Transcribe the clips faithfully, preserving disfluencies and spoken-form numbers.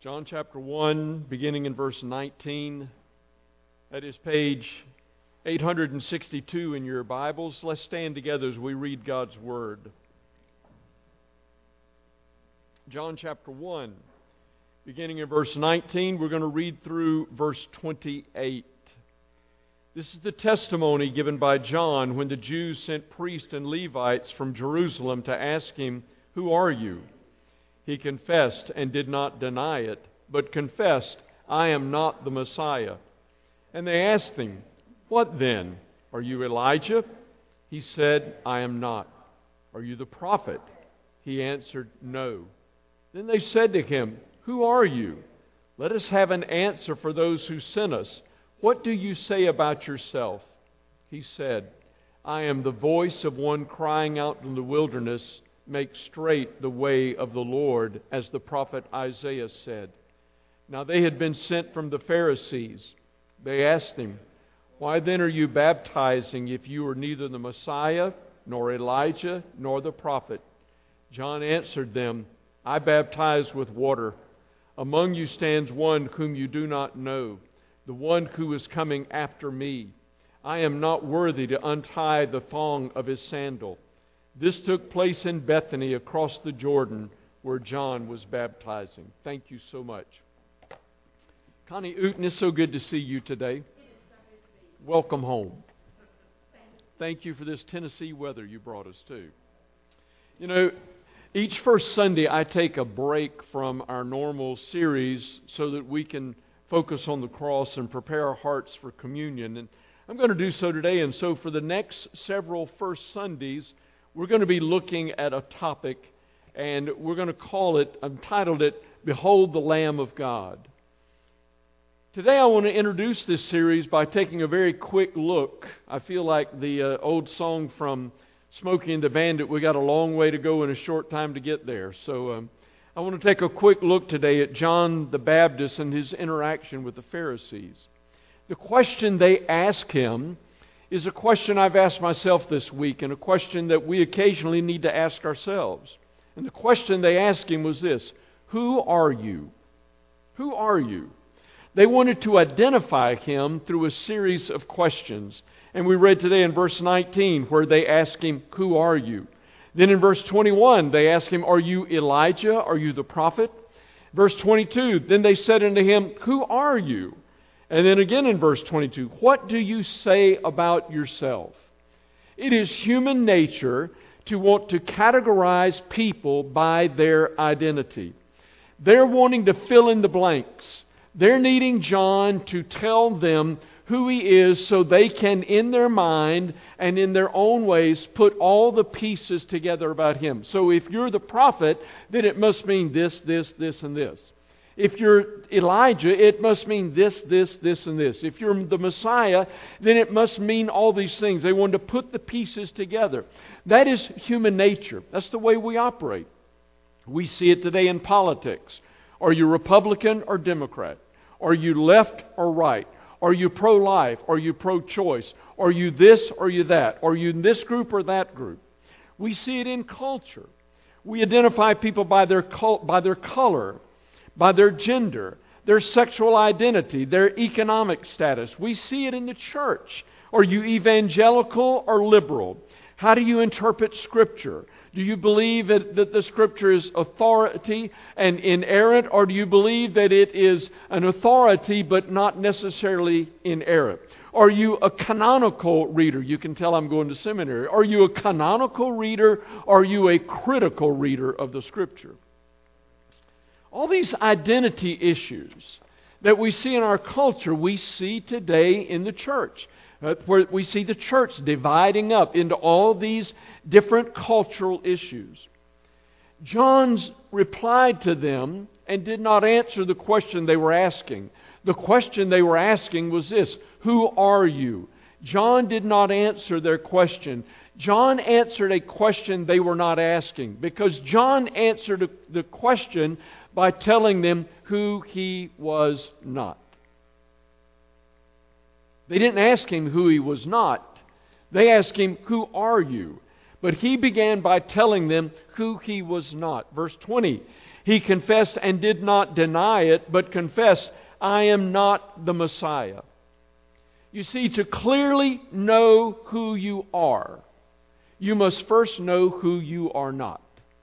John chapter one, beginning in verse nineteen. That is page eight hundred sixty-two in your Bibles. Let's stand together as we read God's Word. John chapter one, beginning in verse nineteen. We're going to read through verse twenty-eight. This is the testimony given by John when the Jews sent priests and Levites from Jerusalem to ask him, "Who are you?" He confessed and did not deny it, but confessed, "I am not the Messiah." And they asked him, "What then? Are you Elijah?" He said, "I am not." "Are you the prophet?" He answered, "No." Then they said to him, "Who are you? Let us have an answer for those who sent us. What do you say about yourself?" He said, "I am the voice of one crying out in the wilderness, 'Make straight the way of the Lord,' as the prophet Isaiah said." Now they had been sent from the Pharisees. They asked him, "Why then are you baptizing if you are neither the Messiah, nor Elijah, nor the prophet?" John answered them, "I baptize with water. Among you stands one whom you do not know, the one who is coming after me. I am not worthy to untie the thong of his sandal." This took place in Bethany across the Jordan where John was baptizing. Thank you so much. Connie Uten, it's so good to see you today. Welcome home. Thank you for this Tennessee weather you brought us too. You know, each first Sunday I take a break from our normal series so that we can focus on the cross and prepare our hearts for communion. And I'm going to do so today. And so for the next several first Sundays, we're going to be looking at a topic, and we're going to call it, I've titled it, "Behold the Lamb of God." Today I want to introduce this series by taking a very quick look. I feel like the uh, old song from Smokey and the Bandit, we got a long way to go in a short time to get there. So um, I want to take a quick look today at John the Baptist and his interaction with the Pharisees. The question they ask him is a question I've asked myself this week, and a question that we occasionally need to ask ourselves. And the question they asked him was this: "Who are you?" Who are you? They wanted to identify him through a series of questions. And we read today in verse nineteen where they asked him, "Who are you?" Then in verse twenty-one they asked him, "Are you Elijah? Are you the prophet?" Verse twenty-two, then they said unto him, "Who are you?" And then again in verse twenty-two, "What do you say about yourself?" It is human nature to want to categorize people by their identity. They're wanting to fill in the blanks. They're needing John to tell them who he is so they can, in their mind and in their own ways, put all the pieces together about him. So if you're the prophet, then it must mean this, this, this, and this. If you're Elijah, it must mean this, this, this, and this. If you're the Messiah, then it must mean all these things. They want to put the pieces together. That is human nature. That's the way we operate. We see it today in politics. Are you Republican or Democrat? Are you left or right? Are you pro-life? Are you pro-choice? Are you this or are you that? Are you in this group or that group? We see it in culture. We identify people by their cult, by their color, by their gender, their sexual identity, their economic status. We see it in the church. Are you evangelical or liberal? How do you interpret Scripture? Do you believe that, that the Scripture is authority and inerrant, or do you believe that it is an authority but not necessarily inerrant? Are you a canonical reader? You can tell I'm going to seminary. Are you a canonical reader, or are you a critical reader of the Scripture? All these identity issues that we see in our culture, we see today in the church. Uh, where we see the church dividing up into all these different cultural issues. John's replied to them and did not answer the question they were asking. The question they were asking was this: "Who are you?" John did not answer their question. John answered a question they were not asking, because John answered the question by telling them who he was not. They didn't ask him who he was not. They asked him, "Who are you?" But he began by telling them who he was not. Verse twenty, He confessed and did not deny it, but confessed, I am not the Messiah. You see, to clearly know who you are, you must first know who you are not.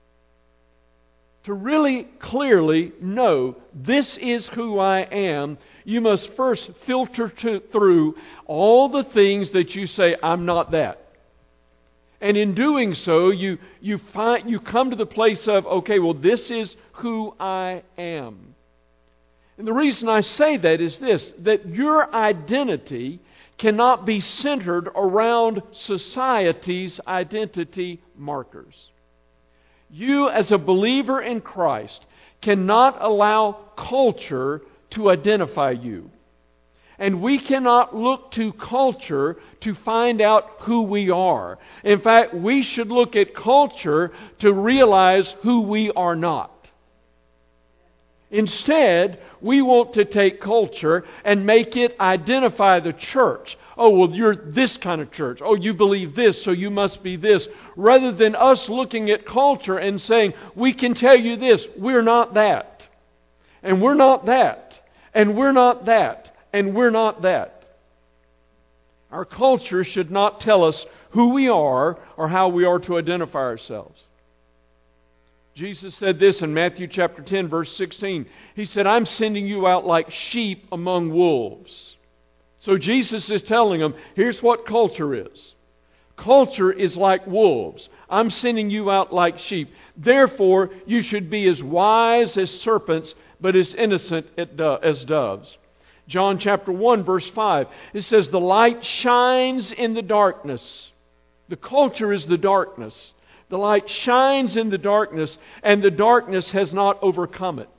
To really clearly know this is who I am, you must first filter to, through all the things that you say, I'm not that. And in doing so, you, you, find, you come to the place of, okay, well, this is who I am. And the reason I say that is this, that your identity cannot be centered around society's identity markers. You, as a believer in Christ, cannot allow culture to identify you. And we cannot look to culture to find out who we are. In fact, we should look at culture to realize who we are not. Instead, we want to take culture and make it identify the church. Oh, well, you're this kind of church. Oh, you believe this, so you must be this. Rather than us looking at culture and saying, we can tell you this, we're not that. And we're not that. And we're not that. And we're not that. Our culture should not tell us who we are or how we are to identify ourselves. Jesus said this in Matthew chapter ten, verse sixteen. He said, I'm sending you out like sheep among wolves. So Jesus is telling them, here's what culture is. Culture is like wolves. I'm sending you out like sheep. Therefore, you should be as wise as serpents, but as innocent as doves. John chapter one, verse five. It says, the light shines in the darkness. The culture is the darkness. The light shines in the darkness, and the darkness has not overcome it.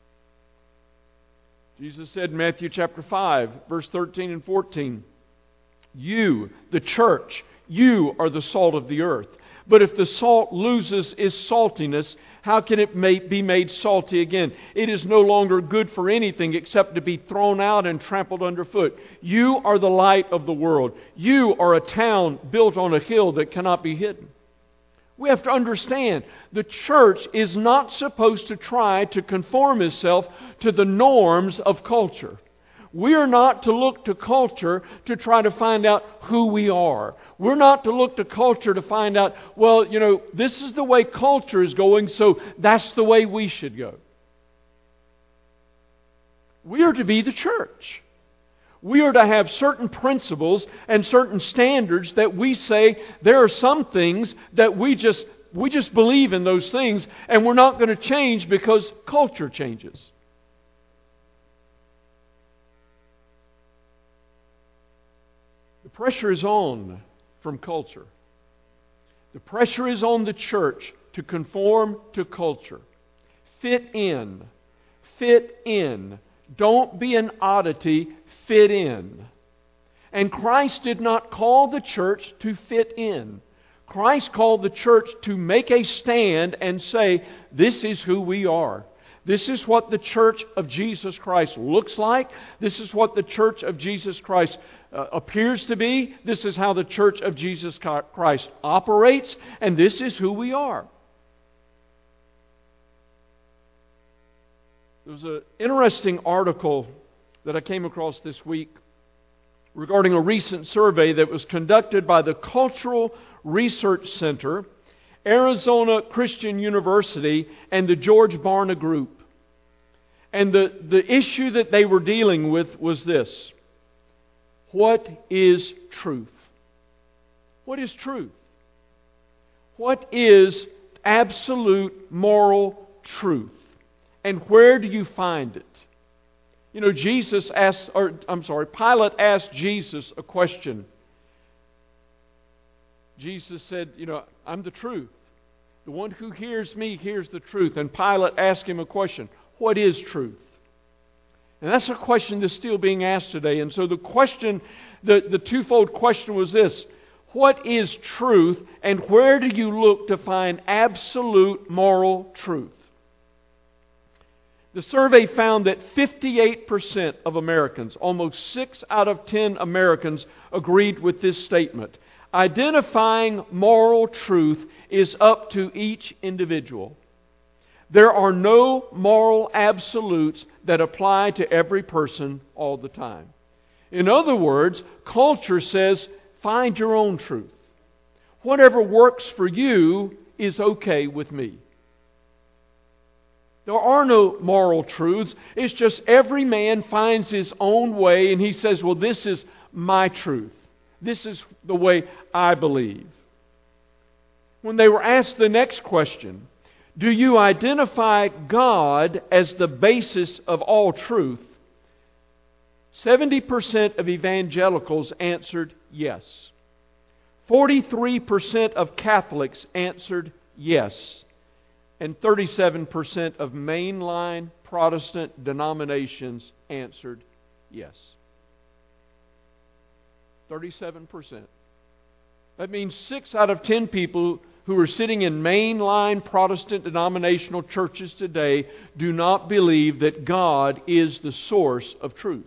Jesus said in Matthew chapter five, verse thirteen and fourteen, you, the church, you are the salt of the earth. But if the salt loses its saltiness, how can it be made salty again? It is no longer good for anything except to be thrown out and trampled underfoot. You are the light of the world. You are a town built on a hill that cannot be hidden. We have to understand, the church is not supposed to try to conform itself to the norms of culture. We are not to look to culture to try to find out who we are. We're not to look to culture to find out, well, you know, this is the way culture is going, so that's the way we should go. We are to be the church. We are to have certain principles and certain standards that we say there are some things that we just we just believe in those things, and we're not going to change because culture changes. The pressure is on from culture. The pressure is on the church to conform to culture. Fit in. Fit in. Don't be an oddity. Fit in. And Christ did not call the church to fit in. Christ called the church to make a stand and say, this is who we are. This is what the church of Jesus Christ looks like. This is what the church of Jesus Christ uh, appears to be. This is how the church of Jesus Christ operates. And this is who we are. There was an interesting article that I came across this week regarding a recent survey that was conducted by the Cultural Research Center, Arizona Christian University, and the George Barna Group. And the, the issue that they were dealing with was this. What is truth? What is truth? What is absolute moral truth? And where do you find it? You know, Jesus asked, or I'm sorry, Pilate asked Jesus a question. Jesus said, you know, I'm the truth. The one who hears me hears the truth. And Pilate asked him a question. What is truth? And that's a question that's still being asked today. And so the question, the, the twofold question was this. What is truth, and where do you look to find absolute moral truth? The survey found that fifty-eight percent of Americans, almost six out of ten Americans, agreed with this statement. Identifying moral truth is up to each individual. There are no moral absolutes that apply to every person all the time. In other words, culture says, find your own truth. Whatever works for you is okay with me. There are no moral truths. It's just every man finds his own way and he says, well, this is my truth. This is the way I believe. When they were asked the next question, do you identify God as the basis of all truth? seventy percent of evangelicals answered yes. forty-three percent of Catholics answered yes. And thirty-seven percent of mainline Protestant denominations answered yes. thirty-seven percent. That means six out of ten people who are sitting in mainline Protestant denominational churches today do not believe that God is the source of truth.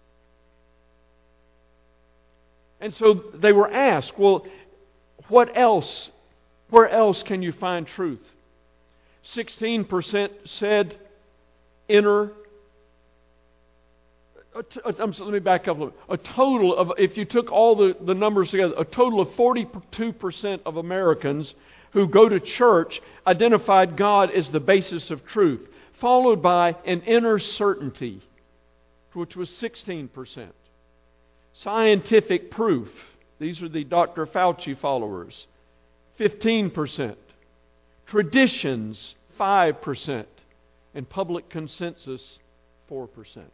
And so they were asked, well, what else? Where else can you find truth? sixteen percent said inner. I'm sorry, let me back up a little. A total of, if you took all the, the numbers together, a total of forty-two percent of Americans who go to church identified God as the basis of truth, followed by an inner certainty, which was sixteen percent. Scientific proof, these are the Doctor Fauci followers, fifteen percent. Traditions, five percent. And public consensus, four percent.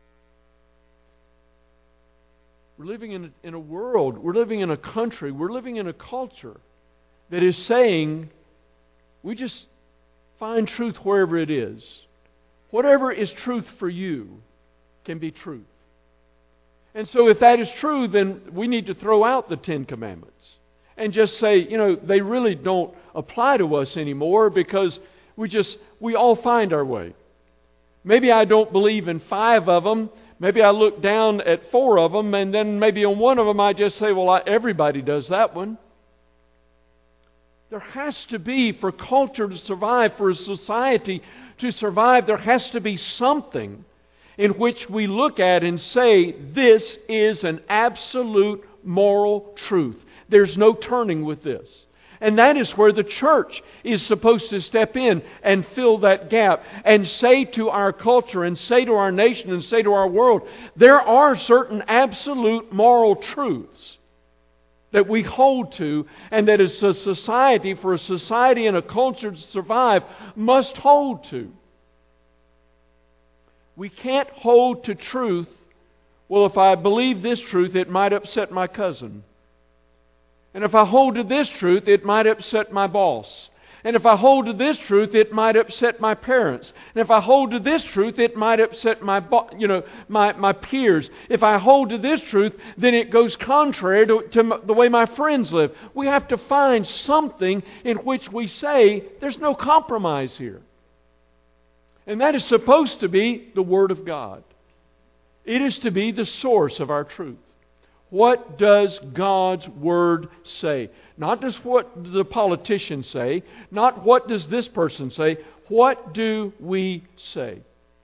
We're living in a, in a world, we're living in a country, we're living in a culture that is saying, we just find truth wherever it is. Whatever is truth for you can be truth. And so if that is true, then we need to throw out the Ten Commandments and just say, you know, they really don't apply to us anymore because we just, we all find our way. Maybe I don't believe in five of them. Maybe I look down at four of them, and then maybe on one of them I just say, well, I, everybody does that one. There has to be, for culture to survive, for a society to survive, there has to be something in which we look at and say, this is an absolute moral truth. There's no turning with this. And that is where the church is supposed to step in and fill that gap and say to our culture and say to our nation and say to our world, there are certain absolute moral truths that we hold to and that as a society, for a society and a culture to survive, must hold to. We can't hold to truth, well, if I believe this truth, it might upset my cousin. And if I hold to this truth, it might upset my boss. And if I hold to this truth, it might upset my parents. And if I hold to this truth, it might upset my, bo- you know, my, my peers. If I hold to this truth, then it goes contrary to, to the way my friends live. We have to find something in which we say, there's no compromise here. And that is supposed to be the Word of God. It is to be the source of our truth. What does God's Word say? Not just what the politicians say, not what does this person say, what do we say?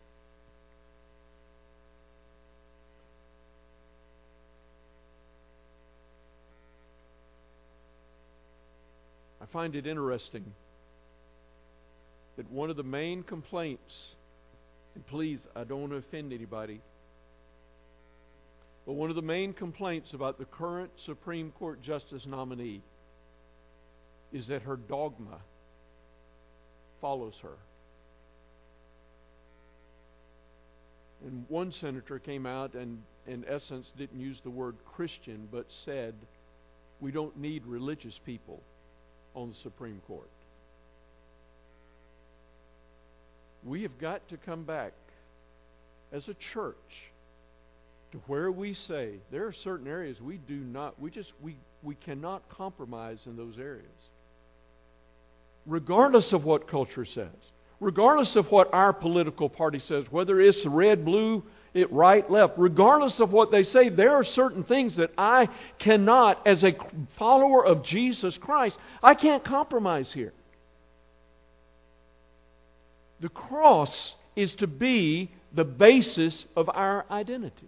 I find it interesting that one of the main complaints, and please, I don't want to offend anybody, but one of the main complaints about the current Supreme Court Justice nominee is that her dogma follows her. And one senator came out and, in essence, didn't use the word Christian, but said, we don't need religious people on the Supreme Court. We have got to come back as a church to where we say there are certain areas we do not, we just, we, we cannot compromise in those areas. Regardless of what culture says, regardless of what our political party says, whether it's red, blue, it right, left, regardless of what they say, there are certain things that I cannot, as a follower of Jesus Christ, I can't compromise here. The cross is to be the basis of our identity.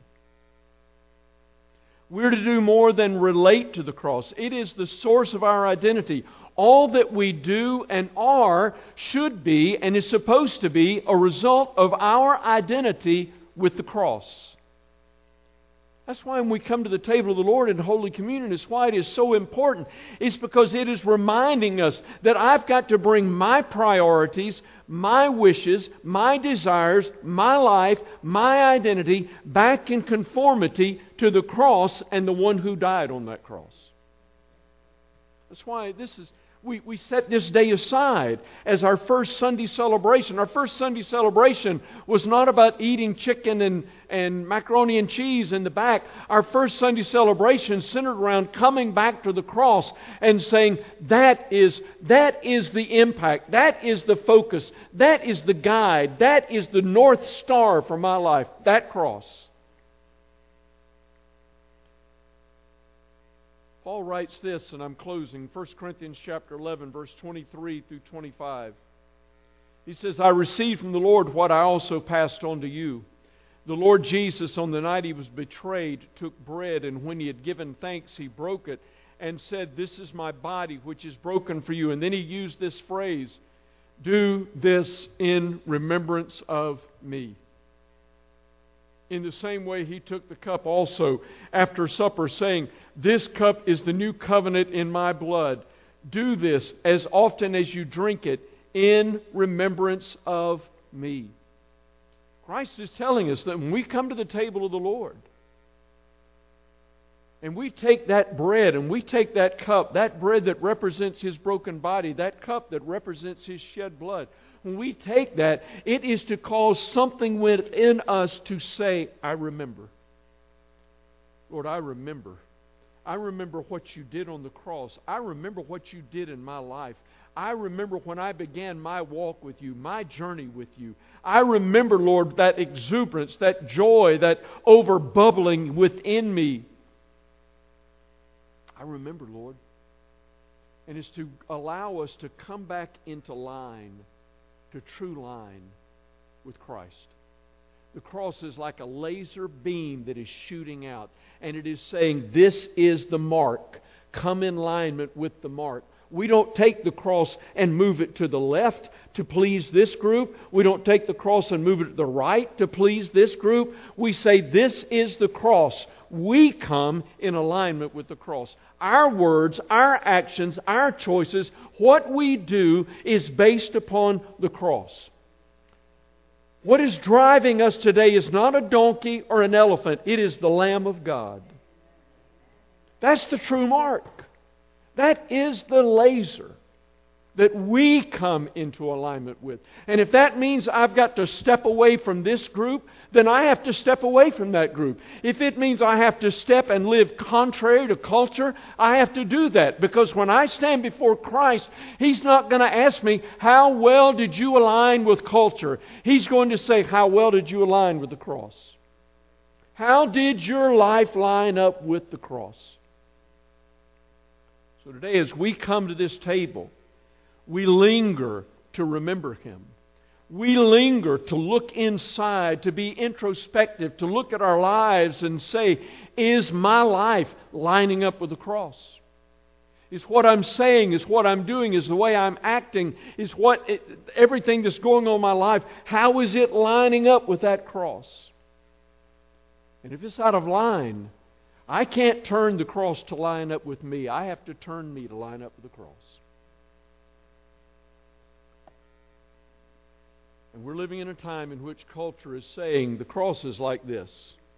We're to do more than relate to the cross. It is the source of our identity. All that we do and are should be and is supposed to be a result of our identity with the cross. That's why when we come to the table of the Lord in Holy Communion, it's why it is so important. It's because it is reminding us that I've got to bring my priorities, my wishes, my desires, my life, my identity back in conformity to the cross and the one who died on that cross. That's why this is... We, we set this day aside as our first Sunday celebration. Our first Sunday celebration was not about eating chicken and, and macaroni and cheese in the back. Our first Sunday celebration centered around coming back to the cross and saying, that is, that is the impact, that is the focus, that is the guide, that is the North Star for my life, that cross. Paul writes this, and I'm closing, First Corinthians chapter eleven, verse twenty-three through twenty-five. He says, I received from the Lord what I also passed on to you. The Lord Jesus, on the night He was betrayed, took bread, and when He had given thanks, He broke it and said, this is my body, which is broken for you. And then He used this phrase, do this in remembrance of me. In the same way, He took the cup also after supper, saying, this cup is the new covenant in my blood. Do this as often as you drink it in remembrance of me. Christ is telling us that when we come to the table of the Lord, and we take that bread and we take that cup, that bread that represents His broken body, that cup that represents His shed blood, when we take that, it is to cause something within us to say, I remember. Lord, I remember. I remember what you did on the cross. I remember what you did in my life. I remember when I began my walk with you, my journey with you. I remember, Lord, that exuberance, that joy, that overbubbling within me. I remember, Lord. And it's to allow us to come back into line, to true line with Christ. The cross is like a laser beam that is shooting out, and it is saying, this is the mark. Come in alignment with the mark. We don't take the cross and move it to the left to please this group. We don't take the cross and move it to the right to please this group. We say, this is the cross. We come in alignment with the cross. Our words, our actions, our choices, what we do is based upon the cross. What is driving us today is not a donkey or an elephant. It is the Lamb of God. That's the true mark. That is the laser that we come into alignment with. And if that means I've got to step away from this group, then I have to step away from that group. If it means I have to step and live contrary to culture, I have to do that. Because when I stand before Christ, He's not going to ask me, how well did you align with culture? He's going to say, how well did you align with the cross? How did your life line up with the cross? So today, as we come to this table, we linger to remember Him. We linger to look inside, to be introspective, to look at our lives and say, is my life lining up with the cross? Is what I'm saying, is what I'm doing, is the way I'm acting, is what it, everything that's going on in my life, how is it lining up with that cross? And if it's out of line, I can't turn the cross to line up with me. I have to turn me to line up with the cross. And we're living in a time in which culture is saying the cross is like this.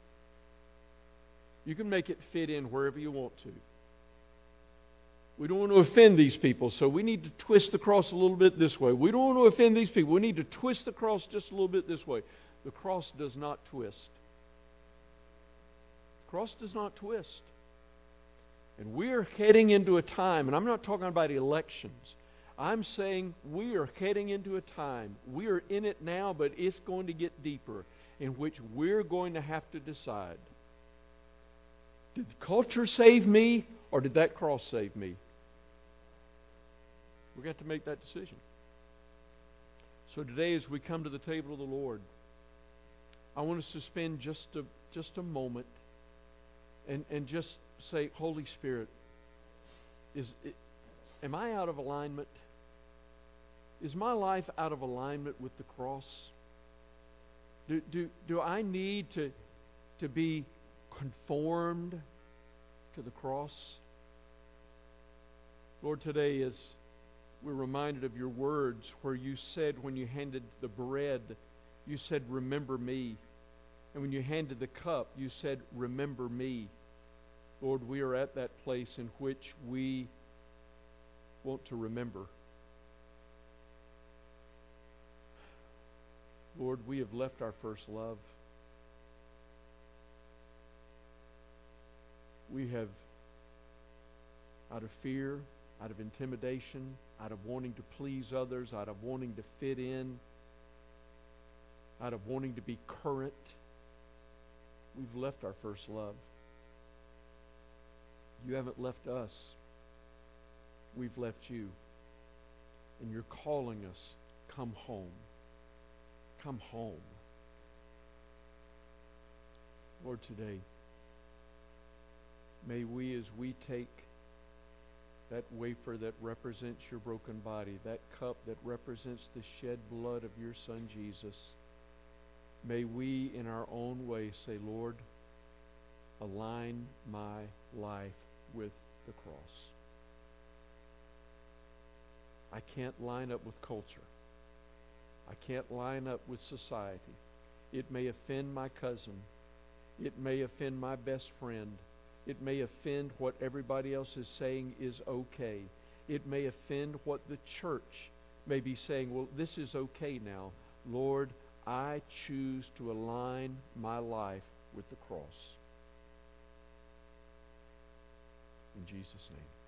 You can make it fit in wherever you want to. We don't want to offend these people, so we need to twist the cross a little bit this way. We don't want to offend these people. We need to twist the cross just a little bit this way. The cross does not twist. The cross does not twist. And we are heading into a time, and I'm not talking about elections. I'm saying we are heading into a time, we are in it now, but it's going to get deeper, in which we're going to have to decide, did the culture save me, or did that cross save me? We've got to make that decision. So today, as we come to the table of the Lord, I want us to spend just a, just a moment and, and just say, Holy Spirit, is it, am I out of alignment? Is my life out of alignment with the cross? Do, do, do I need to, to be conformed to the cross? Lord, today as we're reminded of your words where you said when you handed the bread, you said, remember me. And when you handed the cup, you said, remember me. Lord, we are at that place in which we want to remember. Lord, we have left our first love. We have, out of fear, out of intimidation, out of wanting to please others, out of wanting to fit in, out of wanting to be current, we've left our first love. You haven't left us. We've left you. And you're calling us, come home. Come home. Lord, today, may we, as we take that wafer that represents your broken body, that cup that represents the shed blood of your Son Jesus, may we in our own way say, Lord, align my life with the cross. I can't line up with culture. I can't line up with society. It may offend my cousin. It may offend my best friend. It may offend what everybody else is saying is okay. It may offend what the church may be saying, well, this is okay now. Lord, I choose to align my life with the cross. In Jesus' name.